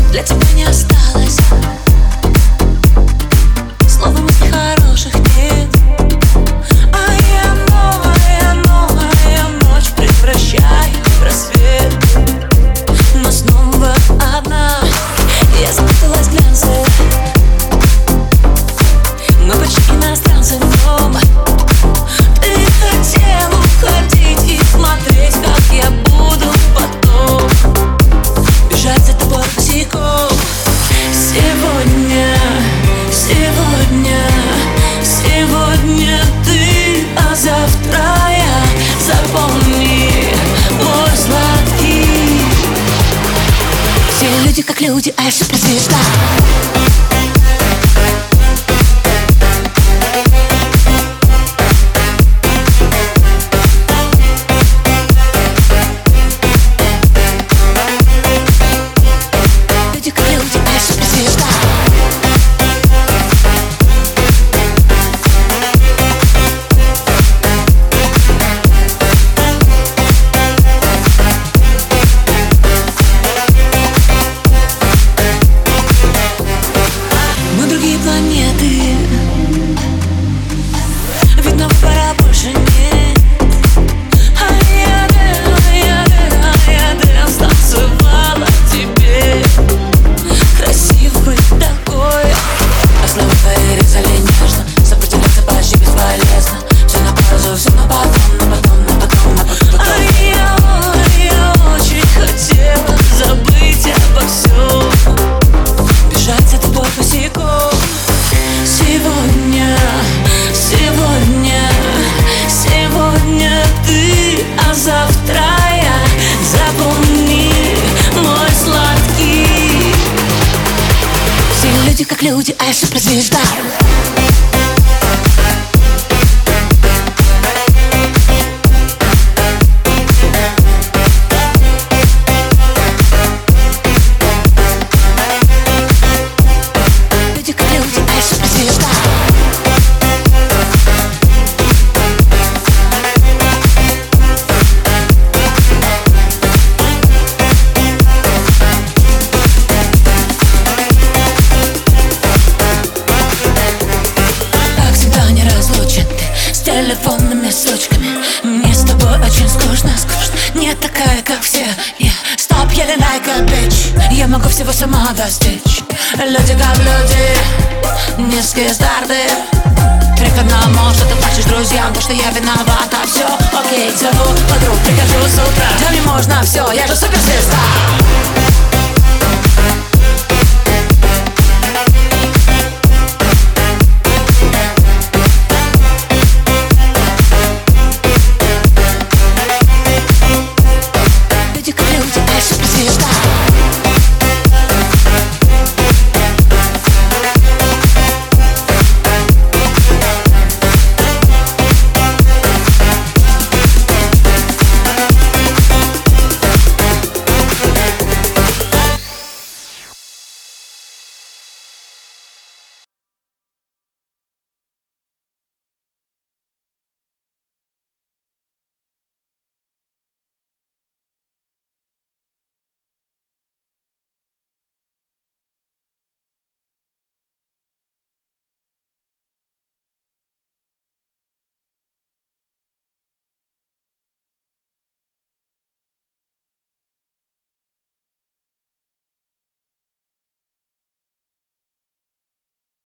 Для тебя не осталось слов и мыслей хороших нет. А я новая ночь превращаю в рассвет. Но снова одна я запуталась в глянце. Мы почти иностранцы в нем. Ты хотел уходить и смотреть, как я буду потом бежать за тобой босиком. Сегодня ты, а завтра я. Запомни, мой сладкий. Все люди как люди, а я суперзвезда. Планеты, видно, пора больше нет. А я станцевала тебе. Красивый такой, а слова твои резали нежно. Сопротивляться почти бесполезно. Все на паузу, все на потом. А я очень хотела забыть обо всем, бежать за тобой босиком. Сегодня ты, а завтра я. Запомни, мой сладкий. Все люди как люди, а я суперзвезда. Люди как люди, а я суперзвезда. Телефонными сучками. Мне с тобой очень скучно. Не такая, как все. Stop yelling like a bitch. Я могу всего сама достичь. Люди как люди, низкие старты. Трек одному, что ты плачешь друзьям, потому что я виновата. Все, окей, зову подруг, прихожу с утра. Да мне можно все, я же суперзвезда. Люди как люди, а я суперзвезда.